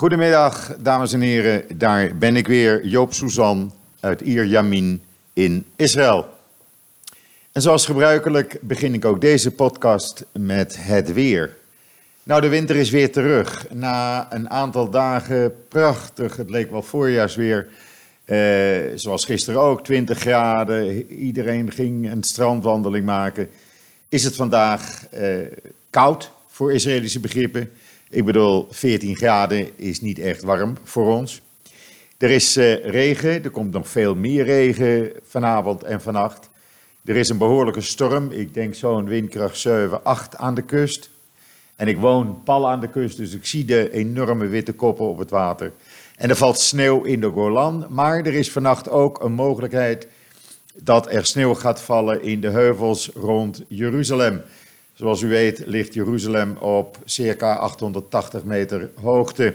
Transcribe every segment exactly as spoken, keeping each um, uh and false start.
Goedemiddag, dames en heren. Daar ben ik weer, Joop Suzan uit Ir Yamin in Israël. En zoals gebruikelijk begin ik ook deze podcast met het weer. Nou, de winter is weer terug. Na een aantal dagen prachtig, het leek wel voorjaarsweer. Eh, zoals gisteren ook, twintig graden. Iedereen ging een strandwandeling maken. Is het vandaag eh, koud voor Israëlische begrippen. Ik bedoel, veertien graden is niet echt warm voor ons. Er is uh, regen, er komt nog veel meer regen vanavond en vannacht. Er is een behoorlijke storm, ik denk zo'n windkracht zeven, acht aan de kust. En ik woon pal aan de kust, dus ik zie de enorme witte koppen op het water. En er valt sneeuw in de Golan, maar er is vannacht ook een mogelijkheid dat er sneeuw gaat vallen in de heuvels rond Jeruzalem. Zoals u weet ligt Jeruzalem op circa achthonderdtachtig meter hoogte.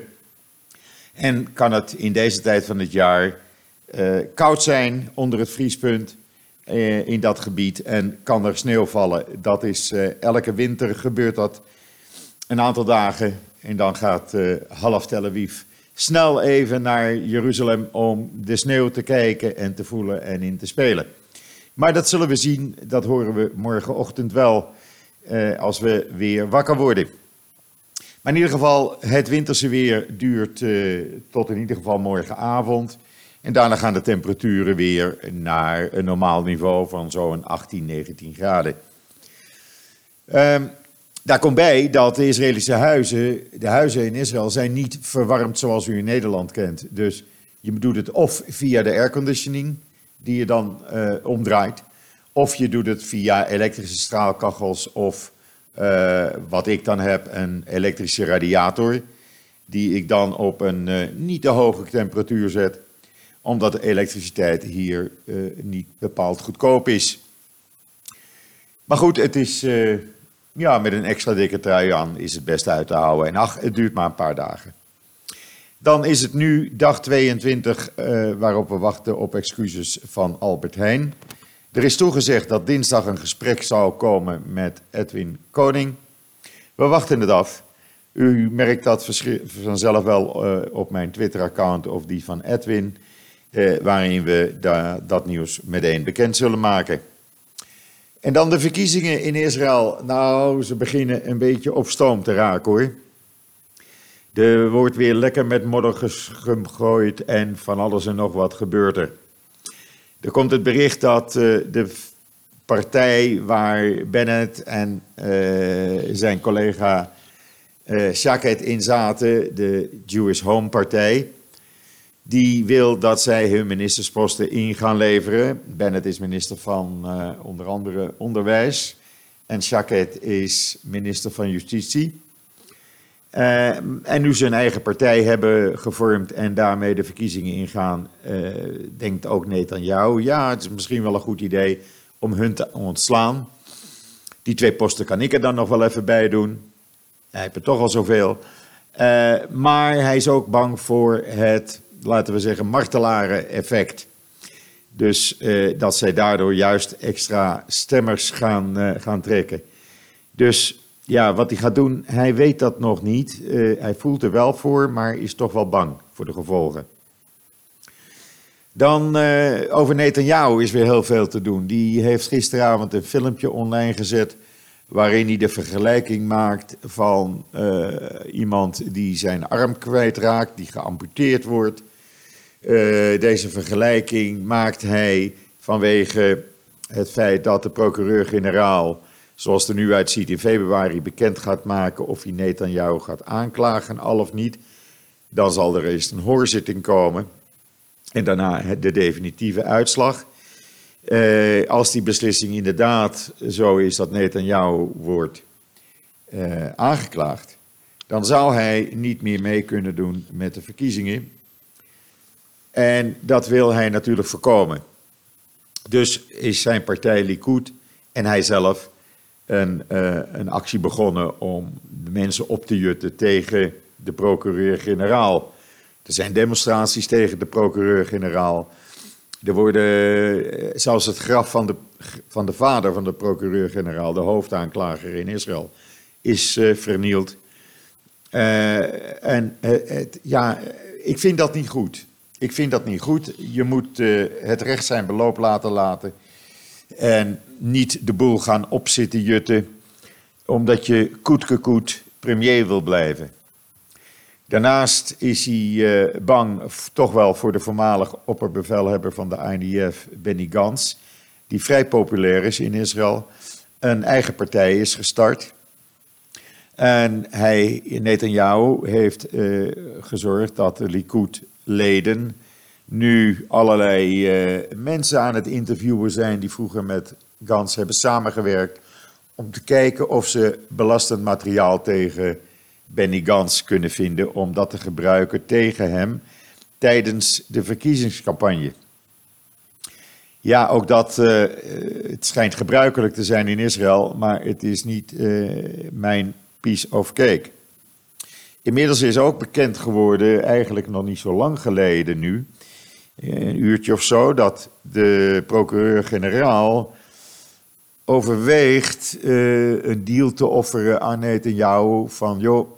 En kan het in deze tijd van het jaar uh, koud zijn onder het vriespunt uh, in dat gebied. En kan er sneeuw vallen. Dat is uh, elke winter gebeurt dat een aantal dagen. En dan gaat uh, half Tel Aviv snel even naar Jeruzalem om de sneeuw te kijken en te voelen en in te spelen. Maar dat zullen we zien, dat horen we morgenochtend wel. Uh, als we weer wakker worden. Maar in ieder geval, het winterse weer duurt uh, tot in ieder geval morgenavond. En daarna gaan de temperaturen weer naar een normaal niveau van zo'n achttien, negentien graden. Uh, daar komt bij dat de Israëlische huizen, de huizen in Israël zijn niet verwarmd zoals u in Nederland kent. Dus je doet het of via de airconditioning, die je dan uh, omdraait. Of je doet het via elektrische straalkachels of uh, wat ik dan heb, een elektrische radiator. Die ik dan op een uh, niet te hoge temperatuur zet. Omdat de elektriciteit hier uh, niet bepaald goedkoop is. Maar goed, het is, uh, ja, met een extra dikke trui aan is het best uit te houden. En ach, het duurt maar een paar dagen. Dan is het nu dag tweeëntwintig uh, waarop we wachten op excuses van Albert Heijn. Er is toegezegd dat dinsdag een gesprek zou komen met Edwin Koning. We wachten het af. U merkt dat vanzelf wel uh, op mijn Twitter-account of die van Edwin, uh, waarin we da- dat nieuws meteen bekend zullen maken. En dan de verkiezingen in Israël. Nou, ze beginnen een beetje op stoom te raken hoor. Er wordt weer lekker met modder gegooid en van alles en nog wat gebeurt er. Er komt het bericht dat uh, de partij waar Bennett en uh, zijn collega uh, Shaked in zaten, de Jewish Home Partij, die wil dat zij hun ministersposten in gaan leveren. Bennett is minister van uh, onder andere Onderwijs en Shaked is minister van Justitie. Uh, en nu ze een eigen partij hebben gevormd en daarmee de verkiezingen ingaan, uh, denkt ook Netanyahu, ja, het is misschien wel een goed idee om hun te ontslaan. Die twee posten kan ik er dan nog wel even bij doen. Hij heeft er toch al zoveel. Uh, maar hij is ook bang voor het, laten we zeggen, martelaren-effect. Dus uh, dat zij daardoor juist extra stemmers gaan, uh, gaan trekken. Dus ja, wat hij gaat doen, hij weet dat nog niet. Uh, hij voelt er wel voor, maar is toch wel bang voor de gevolgen. Dan uh, over Netanyahu is weer heel veel te doen. Die heeft gisteravond een filmpje online gezet waarin hij de vergelijking maakt van uh, iemand die zijn arm kwijtraakt, die geamputeerd wordt. Uh, deze vergelijking maakt hij vanwege het feit dat de procureur-generaal, zoals het er nu uitziet, in februari bekend gaat maken of hij Netanyahu gaat aanklagen, al of niet. Dan zal er eerst een hoorzitting komen en daarna de definitieve uitslag. Uh, als die beslissing inderdaad zo is dat Netanyahu wordt uh, aangeklaagd, dan zou hij niet meer mee kunnen doen met de verkiezingen. En dat wil hij natuurlijk voorkomen. Dus is zijn partij Likud en hij zelf een, uh, een actie begonnen om de mensen op te jutten tegen de procureur-generaal. Er zijn demonstraties tegen de procureur-generaal. Er worden, zelfs het graf van de, van de vader van de procureur-generaal, de hoofdaanklager in Israël, is uh, vernield. Uh, en uh, het, ja, ik vind dat niet goed. Ik vind dat niet goed. Je moet uh, het recht zijn beloop laten laten. En niet de boel gaan opzitten jutten, omdat je koetkekoet premier wil blijven. Daarnaast is hij uh, bang toch wel voor de voormalig opperbevelhebber van de I D F, Benny Gantz, die vrij populair is in Israël. Een eigen partij is gestart. En hij, Netanyahu, heeft uh, gezorgd dat de Likud-leden nu allerlei uh, mensen aan het interviewen zijn die vroeger met Gantz hebben samengewerkt, om te kijken of ze belastend materiaal tegen Benny Gantz kunnen vinden, om dat te gebruiken tegen hem tijdens de verkiezingscampagne. Ja, ook dat, uh, het schijnt gebruikelijk te zijn in Israël, maar het is niet uh, mijn piece of cake. Inmiddels is ook bekend geworden, eigenlijk nog niet zo lang geleden nu, een uurtje of zo, dat de procureur-generaal overweegt uh, een deal te offeren aan Netanyahu van, joh,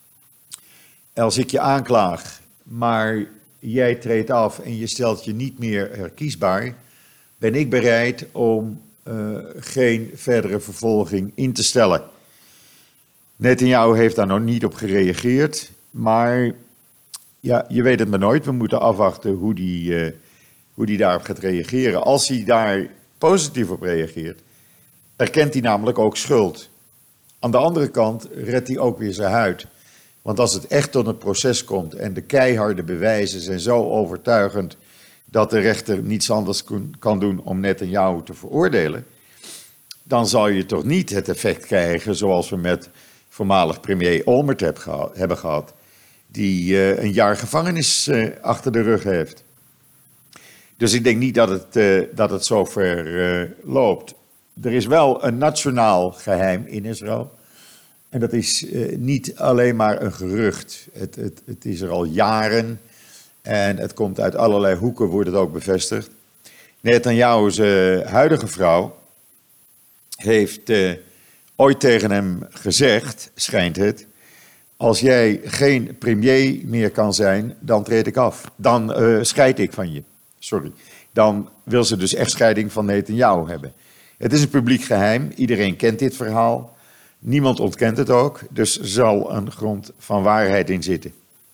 als ik je aanklaag, maar jij treedt af en je stelt je niet meer herkiesbaar, ben ik bereid om uh, geen verdere vervolging in te stellen. Netanyahu heeft daar nog niet op gereageerd, maar ja, je weet het maar nooit. We moeten afwachten hoe die, uh, hoe die daarop gaat reageren. Als hij daar positief op reageert, erkent hij namelijk ook schuld. Aan de andere kant redt hij ook weer zijn huid. Want als het echt tot het proces komt en de keiharde bewijzen zijn zo overtuigend dat de rechter niets anders kan doen om Netanyahu te veroordelen, dan zal je toch niet het effect krijgen zoals we met voormalig premier Olmert hebben gehad, die uh, een jaar gevangenis uh, achter de rug heeft. Dus ik denk niet dat het, uh, dat het zo ver uh, loopt. Er is wel een nationaal geheim in Israël. En dat is uh, niet alleen maar een gerucht. Het, het, het is er al jaren. En het komt uit allerlei hoeken, wordt het ook bevestigd. Netanyahu's uh, huidige vrouw heeft uh, ooit tegen hem gezegd, schijnt het, als jij geen premier meer kan zijn, dan treed ik af. Dan uh, scheid ik van je. Sorry. Dan wil ze dus echtscheiding van Netanyahu hebben. Het is een publiek geheim. Iedereen kent dit verhaal. Niemand ontkent het ook. Dus er zal een grond van waarheid in zitten.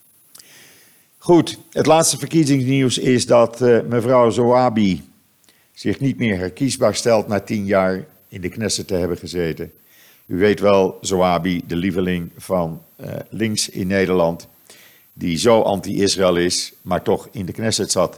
Goed, het laatste verkiezingsnieuws is dat uh, mevrouw Zoabi zich niet meer herkiesbaar stelt na tien jaar in de Knesset te hebben gezeten. U weet wel, Zoabi, de lieveling van uh, links in Nederland, die zo anti-Israël is, maar toch in de Knesset zat.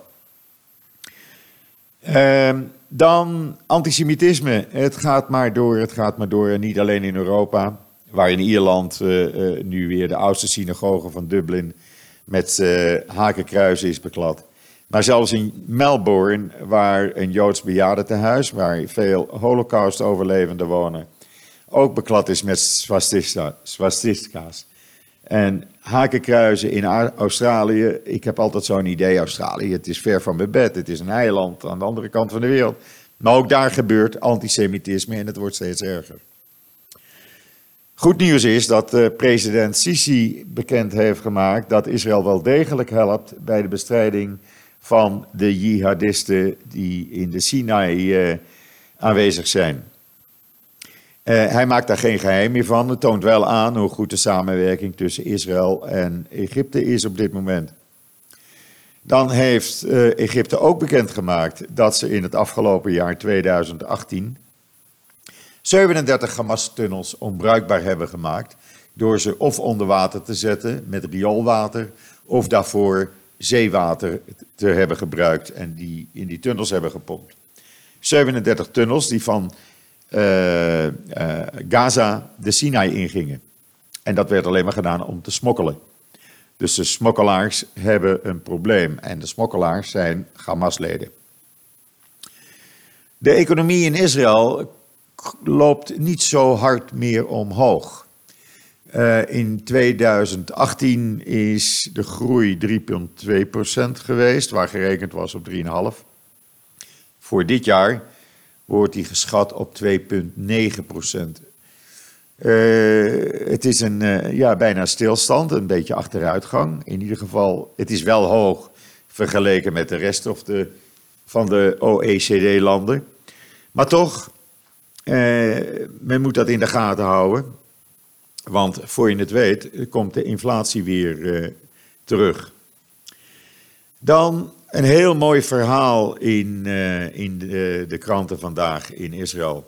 Uh, dan antisemitisme. Het gaat maar door, het gaat maar door. En niet alleen in Europa, waar in Ierland uh, uh, nu weer de oudste synagoge van Dublin met uh, hakenkruizen is beklad. Maar zelfs in Melbourne, waar een Joods bejaardentehuis, waar veel Holocaust-overlevenden wonen, ook beklad is met swastika's. En hakenkruizen in Australië, ik heb altijd zo'n idee, Australië, het is ver van mijn bed, het is een eiland aan de andere kant van de wereld. Maar ook daar gebeurt antisemitisme en het wordt steeds erger. Goed nieuws is dat uh, president Sisi bekend heeft gemaakt dat Israël wel degelijk helpt bij de bestrijding van de jihadisten die in de Sinai uh, aanwezig zijn. Uh, hij maakt daar geen geheim meer van. Het toont wel aan hoe goed de samenwerking tussen Israël en Egypte is op dit moment. Dan heeft uh, Egypte ook bekendgemaakt dat ze in het afgelopen jaar tweeduizend achttien zevenendertig Hamas-tunnels onbruikbaar hebben gemaakt door ze of onder water te zetten met rioolwater of daarvoor zeewater te hebben gebruikt en die in die tunnels hebben gepompt. zevenendertig tunnels die van uh, uh, Gaza de Sinai ingingen. En dat werd alleen maar gedaan om te smokkelen. Dus de smokkelaars hebben een probleem en de smokkelaars zijn Hamas-leden. De economie in Israël loopt niet zo hard meer omhoog. Uh, in tweeduizend achttien is de groei drie komma twee procent geweest, waar gerekend was op drie komma vijf. Voor dit jaar wordt die geschat op twee komma negen procent. Uh, het is een uh, ja, bijna stilstand, een beetje achteruitgang. In ieder geval, het is wel hoog vergeleken met de rest of de, van de O E C D-landen. Maar toch, uh, men moet dat in de gaten houden. Want voor je het weet, komt de inflatie weer uh, terug. Dan een heel mooi verhaal in, uh, in de, de kranten vandaag in Israël.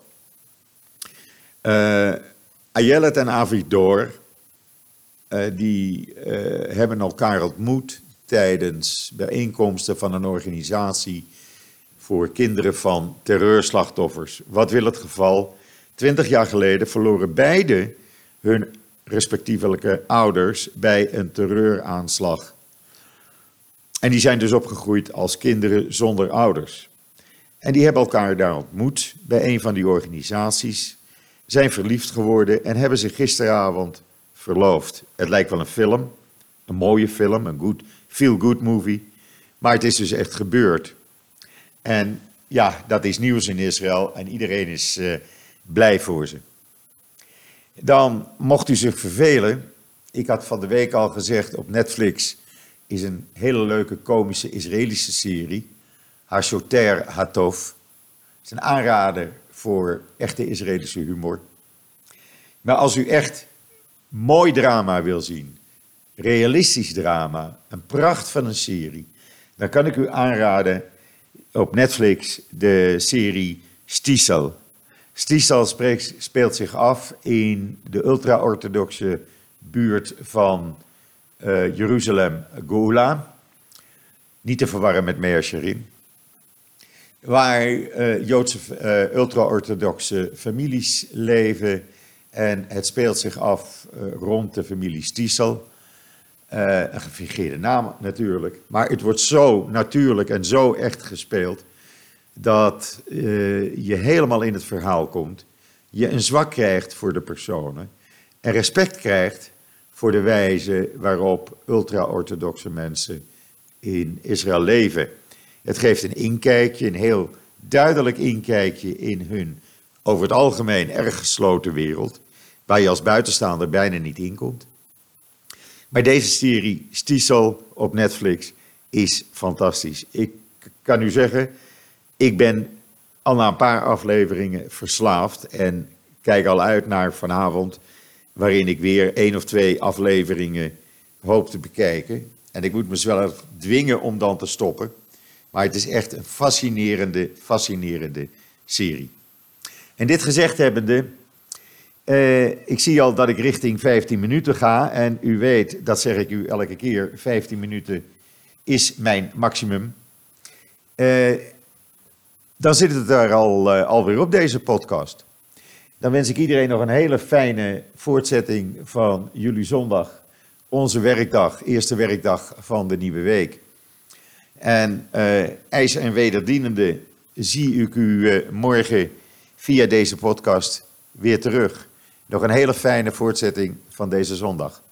Uh, Ayelet en Avigdor, uh, die uh, hebben elkaar ontmoet tijdens bijeenkomsten van een organisatie voor kinderen van terreurslachtoffers. Wat wil het geval? Twintig jaar geleden verloren beide hun respectievelijke ouders bij een terreuraanslag. En die zijn dus opgegroeid als kinderen zonder ouders. En die hebben elkaar daar ontmoet bij een van die organisaties, zijn verliefd geworden en hebben zich gisteravond verloofd. Het lijkt wel een film, een mooie film, een good, feel-good movie, maar het is dus echt gebeurd. En ja, dat is nieuws in Israël en iedereen is uh, blij voor ze. Dan mocht u zich vervelen. Ik had van de week al gezegd, op Netflix is een hele leuke komische Israëlische serie, Hashoter Hatov. Het is een aanrader voor echte Israëlische humor. Maar als u echt mooi drama wil zien, realistisch drama, een pracht van een serie, dan kan ik u aanraden op Netflix de serie Shtisel. Shtisel speelt zich af in de ultra-orthodoxe buurt van uh, Jeruzalem, Geula. Niet te verwarren met Mea Shearim. Waar uh, Joodse uh, ultra-orthodoxe families leven. En het speelt zich af uh, rond de familie Shtisel. Uh, een gefingeerde naam natuurlijk. Maar het wordt zo natuurlijk en zo echt gespeeld dat uh, je helemaal in het verhaal komt. Je een zwak krijgt voor de personen. En respect krijgt voor de wijze waarop ultra-orthodoxe mensen in Israël leven. Het geeft een inkijkje, een heel duidelijk inkijkje in hun over het algemeen erg gesloten wereld, waar je als buitenstaander bijna niet in komt. Maar deze serie Shtisel op Netflix is fantastisch. Ik kan u zeggen, ik ben al na een paar afleveringen verslaafd en kijk al uit naar vanavond, waarin ik weer één of twee afleveringen hoop te bekijken. En ik moet mezelf dwingen om dan te stoppen. Maar het is echt een fascinerende, fascinerende serie. En dit gezegd hebbende, uh, ik zie al dat ik richting vijftien minuten ga. En u weet, dat zeg ik u elke keer, vijftien minuten is mijn maximum. Uh, dan zit het er al, uh, alweer op deze podcast. Dan wens ik iedereen nog een hele fijne voortzetting van jullie zondag. Onze werkdag, eerste werkdag van de nieuwe week. En uh, ijs en wederdienende zie ik u uh, morgen via deze podcast weer terug. Nog een hele fijne voortzetting van deze zondag.